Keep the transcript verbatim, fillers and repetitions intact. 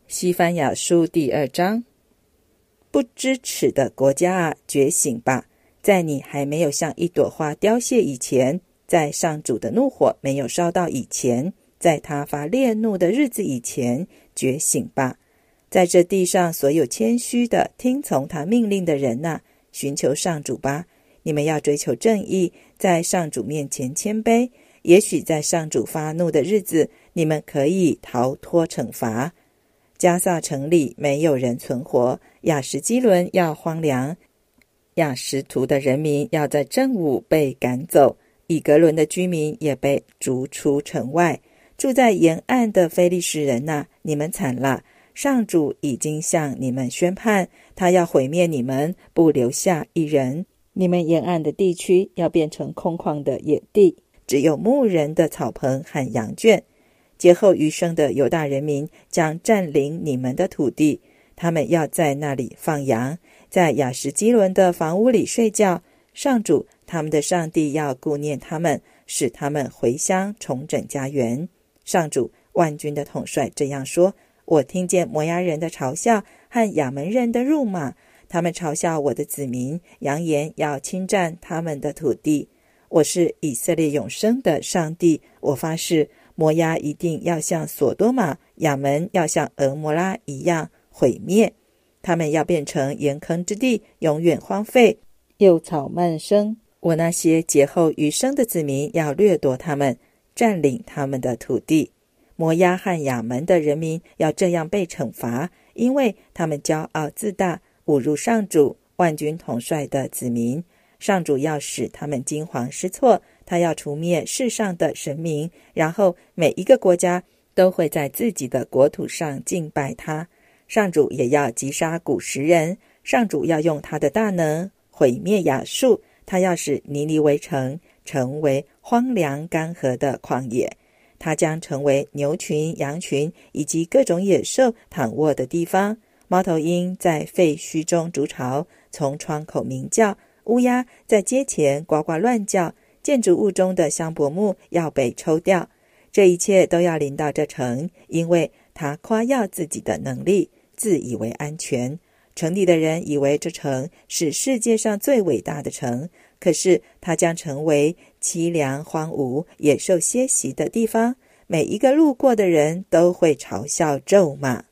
西番雅书第二章。不知耻的国家啊，觉醒吧！在你还没有像一朵花凋谢以前，在上主的怒火没有烧到以前，在他发烈怒的日子以前，觉醒吧！在这地上所有谦虚的听从他命令的人啊，寻求上主吧！你们要追求正义，在上主面前谦卑，也许在上主发怒的日子，你们可以逃脱惩罚。加萨城里没有人存活，亚什基伦要荒凉，亚什图的人民要在正午被赶走，以格伦的居民也被逐出城外。住在沿岸的非利士人啊，你们惨了！上主已经向你们宣判，他要毁灭你们，不留下一人。你们沿岸的地区要变成空旷的野地，只有牧人的草棚和羊圈。劫后余生的犹大人民将占领你们的土地，他们要在那里放羊，在亚什基伦的房屋里睡觉。上主他们的上帝要顾念他们，使他们回乡重整家园。上主万军的统帅这样说：我听见摩押人的嘲笑和亚门人的辱骂，他们嘲笑我的子民，扬言要侵占他们的土地。我是以色列永生的上帝，我发誓，摩押一定要像索多玛，亚门要像俄摩拉一样毁灭。他们要变成盐坑之地，永远荒废，幼草漫生。我那些劫后余生的子民要掠夺他们，占领他们的土地。摩押和亚门的人民要这样被惩罚，因为他们骄傲自大，侮辱上主万军统帅的子民。上主要使他们惊惶失措，他要除灭世上的神明，然后每一个国家都会在自己的国土上敬拜他。上主也要击杀古时人，上主要用他的大能毁灭亚述，他要使尼尼微城成为荒凉干涸的旷野，他将成为牛群、羊群以及各种野兽躺卧的地方。猫头鹰在废墟中筑巢，从窗口鸣叫，乌鸦在街前呱呱乱叫，建筑物中的香柏木要被抽掉。这一切都要临到这城，因为他夸耀自己的能力，自以为安全。城里的人以为这城是世界上最伟大的城，可是它将成为凄凉荒芜、野兽歇息的地方，每一个路过的人都会嘲笑咒骂。